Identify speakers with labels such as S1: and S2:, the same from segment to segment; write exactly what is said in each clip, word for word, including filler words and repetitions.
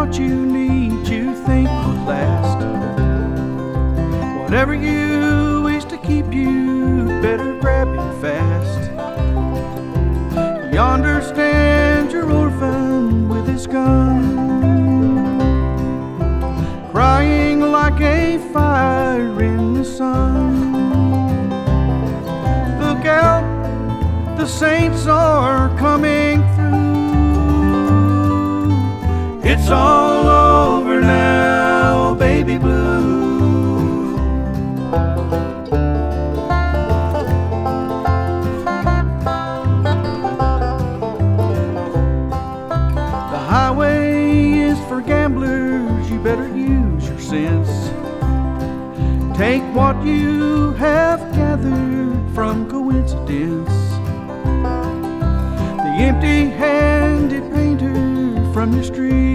S1: what you need, you think will last. Whatever you wish to keep you, better grab it fast. Yonder stands your orphan with his gun, crying like a fire in the sun. Look out, the saints are coming through. It's all over now, baby blue. The highway is for gamblers, you better use your sense. Take what you have gathered from coincidence. The empty-handed painter from your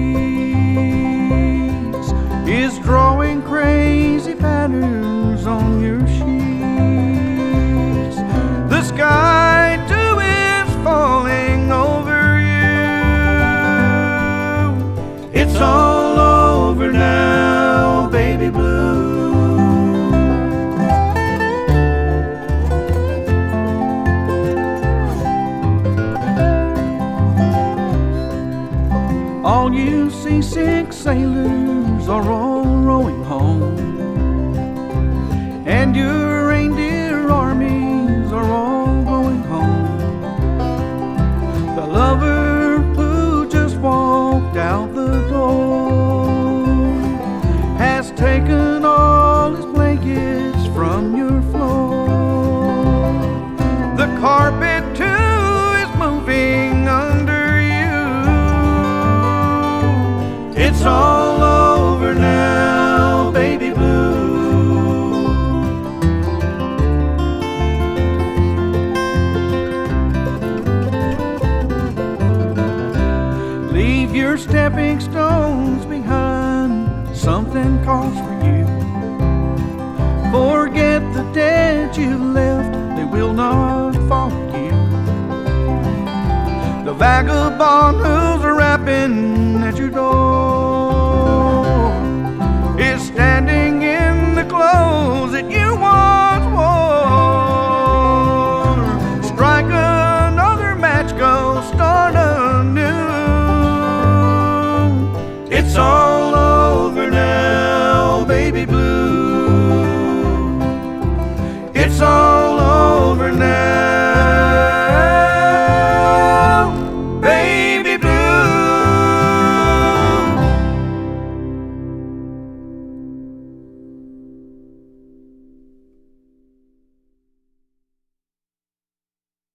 S1: streets is drawing crazy patterns on your sheets. The sky too is falling over you. It's all over now, baby blue. All you seasick sailors are all rowing home, and your reindeer armies are all going home. The lover who just walked out the door has taken all his blankets from your floor. The carpet too is moving under. It's all over now, baby blue. Leave your stepping stones behind, something calls for you. Forget the dead you left, they will not follow you. The vagabond who's rapping